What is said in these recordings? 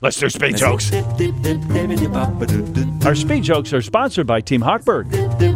Let's do speed jokes. Our speed jokes are sponsored by Team Hochberg.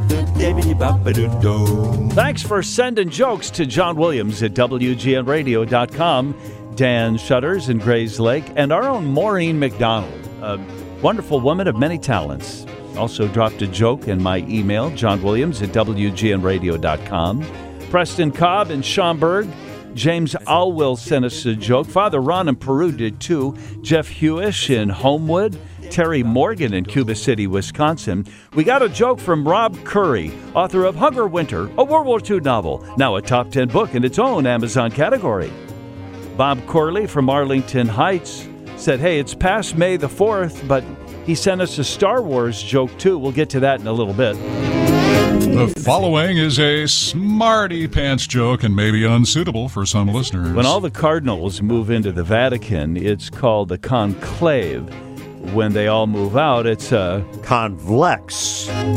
Thanks for sending jokes to John Williams at WGNradio.com, Dan Shutters in Grays Lake, and our own Maureen McDonald, a wonderful woman of many talents. Also dropped a joke in my email, johnwilliams at WGNradio.com. Preston Cobb in Schaumburg. James Alwill sent us a joke. Father Ron in Peru did too. Jeff Hewish in Homewood. Terry Morgan in Cuba City, Wisconsin. We got a joke from Rob Curry, author of Hunger Winter, a World War II novel, now a top 10 book in its own Amazon category. Bob Corley from Arlington Heights said, hey, it's past May the 4th, but he sent us a Star Wars joke too. We'll get to that in a little bit. The following is a smarty pants joke and maybe unsuitable for some listeners. When all the cardinals move into the Vatican, it's called the conclave. When they all move out, it's a convlex. I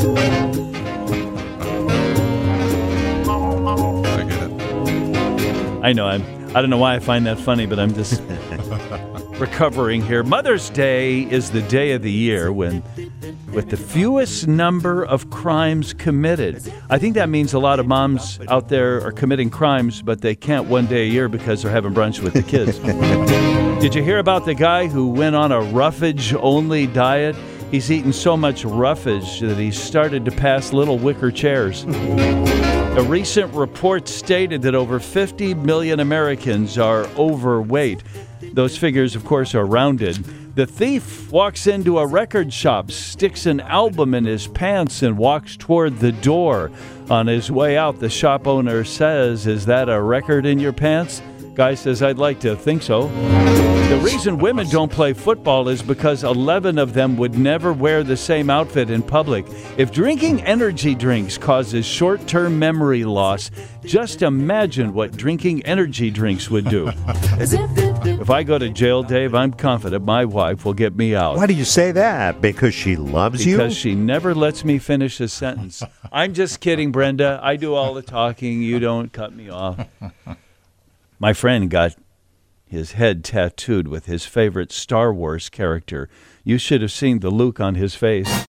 get it. I know. I don't know why I find that funny, but I'm just recovering here. Mother's Day is the day of the year with the fewest number of crimes committed. I think that means a lot of moms out there are committing crimes, but they can't one day a year because they're having brunch with the kids. Did you hear about the guy who went on a roughage-only diet? He's eaten so much roughage that he started to pass little wicker chairs. A recent report stated that over 50 million Americans are overweight. Those figures, of course, are rounded. The thief walks into a record shop, sticks an album in his pants, and walks toward the door. On his way out, the shop owner says, "Is that a record in your pants?" Guy says, "I'd like to think so." The reason women don't play football is because 11 of them would never wear the same outfit in public. If drinking energy drinks causes short-term memory loss, just imagine what drinking energy drinks would do. If I go to jail, Dave, I'm confident my wife will get me out. Why do you say that? Because she loves you? Because she never lets me finish a sentence. I'm just kidding, Brenda. I do all the talking. You don't cut me off. My friend got his head tattooed with his favorite Star Wars character. You should have seen the look on his face.